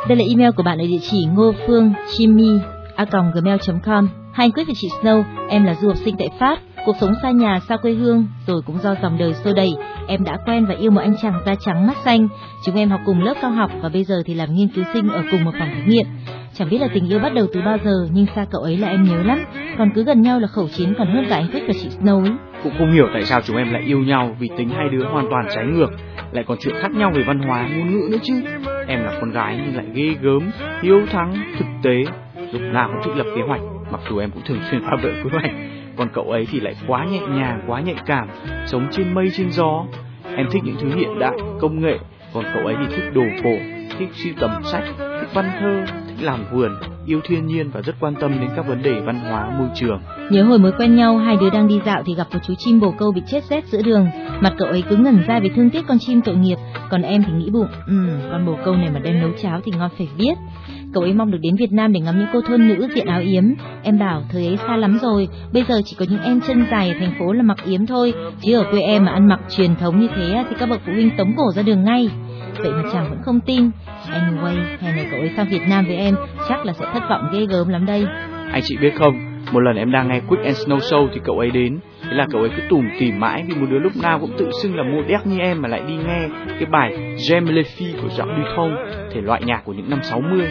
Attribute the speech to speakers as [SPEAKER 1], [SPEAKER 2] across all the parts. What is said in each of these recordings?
[SPEAKER 1] Đây là email của bạn ở địa chỉ ngofương.chimi@gmail.com. Hai anh Quyết và chị Snow, em là du học sinh tại Pháp, cuộc sống xa nhà, xa quê hương, rồi cũng do dòng đời xô đẩy, em đã quen và yêu một anh chàng da trắng mắt xanh. Chúng em học cùng lớp cao học và bây giờ thì làm nghiên cứu sinh ở cùng một phòng thí nghiệm. Chẳng biết là tình yêu bắt đầu từ bao giờ, nhưng xa cậu ấy là em nhớ lắm, còn cứ gần nhau là khẩu chiến còn hơn cả anh Quyết và chị Snow ấy.
[SPEAKER 2] Cũng không hiểu tại sao chúng em lại yêu nhau, vì tính hai đứa hoàn toàn trái ngược, lại còn chuyện khác nhau về văn hóa, ngôn ngữ nữa chứ. Em là con gái nhưng lại ghê gớm, hiếu thắng, thực tế, lúc nào cũng thích lập kế hoạch, mặc dù em cũng thường xuyên phá vỡ kế hoạch. Còn cậu ấy thì lại quá nhẹ nhàng, quá nhạy cảm, sống trên mây trên gió. Em thích những thứ hiện đại, công nghệ, còn cậu ấy thì thích đồ cổ, thích sưu tầm sách, thích văn thơ, thích làm vườn, yêu thiên nhiên và rất quan tâm đến các vấn đề văn hóa, môi trường.
[SPEAKER 1] Nhớ hồi mới quen nhau, hai đứa đang đi dạo thì gặp một chú chim bồ câu bị chết rét giữa đường. Mặt cậu ấy cứ ngẩn ra vì thương tiếc con chim tội nghiệp, còn em thì nghĩ bụng, con bồ câu này mà đem nấu cháo thì ngon phải biết. Cậu ấy mong được đến Việt Nam để ngắm những cô thôn nữ diện áo yếm. Em bảo thời ấy xa lắm rồi, bây giờ chỉ có những em chân dài ở thành phố là mặc yếm thôi, chứ ở quê em mà ăn mặc truyền thống như thế thì các bậc phụ huynh tống cổ ra đường ngay. Vậy mà chàng vẫn không tin. Anyway, hè này cậu ấy sang Việt Nam với em chắc là sẽ thất vọng ghê gớm lắm đây.
[SPEAKER 2] Anh chị biết không, một lần em đang nghe Quick and Snow Show thì cậu ấy đến. Thế là cậu ấy cứ tủm tỉm mãi vì một đứa lúc nào cũng tự xưng là moderne như em mà lại đi nghe cái bài J'aime les filles của Jacques Dutronc, thể loại nhạc của những năm 60.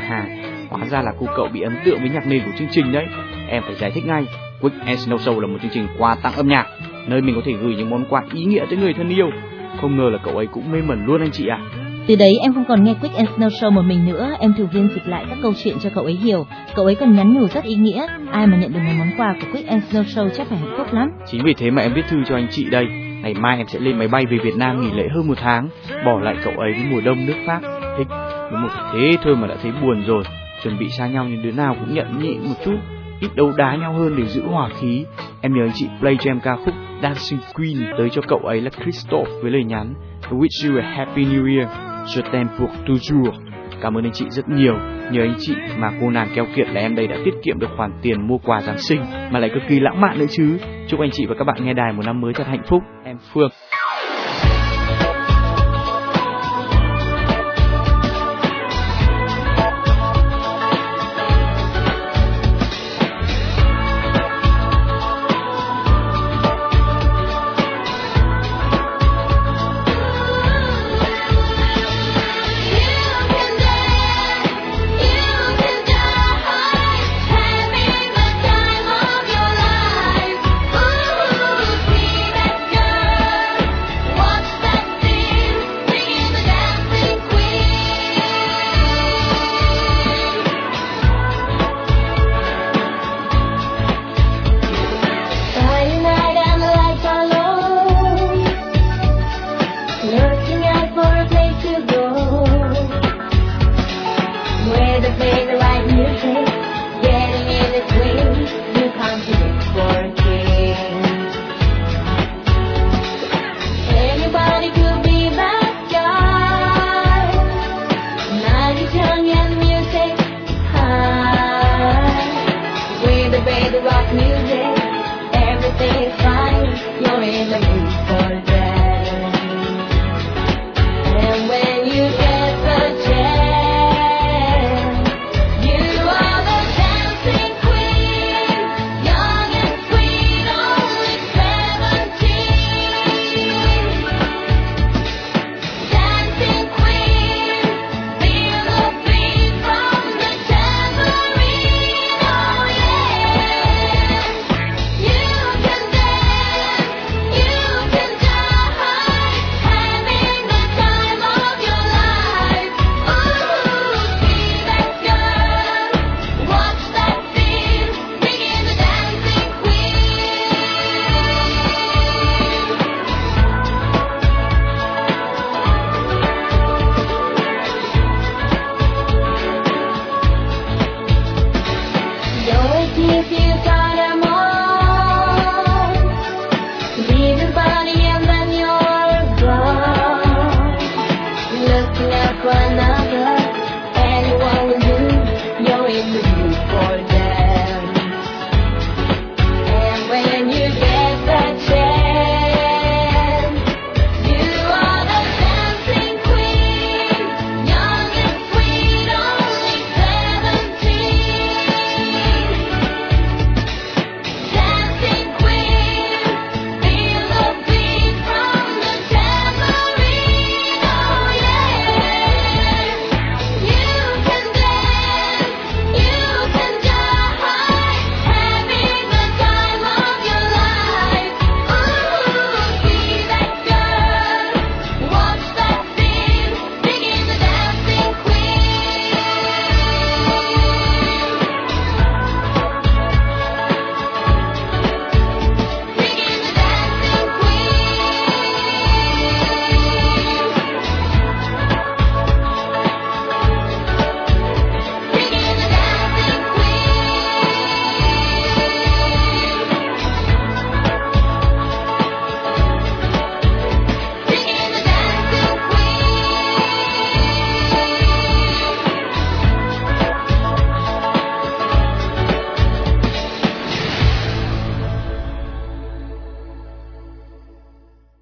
[SPEAKER 2] Hóa ra là cô cậu bị ấn tượng với nhạc nền của chương trình đấy. Em phải giải thích ngay, Quick and Snow Show là một chương trình quà tặng âm nhạc, nơi mình có thể gửi những món quà ý nghĩa tới người thân yêu. Không ngờ là cậu ấy cũng mê mẩn luôn anh chị ạ.
[SPEAKER 1] Từ đấy em không còn nghe Quick and Snow Show một mình nữa, em thường xuyên dịch lại các câu chuyện cho cậu ấy hiểu. Cậu ấy còn nhắn nhủ rất ý nghĩa, ai mà nhận được một món quà của Quick and Snow Show chắc phải hạnh phúc lắm.
[SPEAKER 2] Chính vì thế mà em viết thư cho anh chị đây. Ngày mai em sẽ lên máy bay về Việt Nam nghỉ lễ hơn 1 tháng, bỏ lại cậu ấy với mùa đông nước Pháp. Thích, đúng một thế thôi mà đã thấy buồn rồi. Chuẩn bị xa nhau nhưng đứa nào cũng nhận nhịn một chút, ít đấu đá nhau hơn để giữ hòa khí. Em nhớ anh chị play cho em ca khúc Dancing Queen tới cho cậu ấy là Christophe với lời nhắn I wish you a happy new year, je t'aime pour toujours. Cảm ơn anh chị rất nhiều. Nhờ anh chị mà cô nàng keo kiệt là em đây đã tiết kiệm được khoản tiền mua quà Giáng sinh mà lại cực kỳ lãng mạn nữa chứ. Chúc anh chị và các bạn nghe đài một năm mới thật hạnh phúc. Em Phương.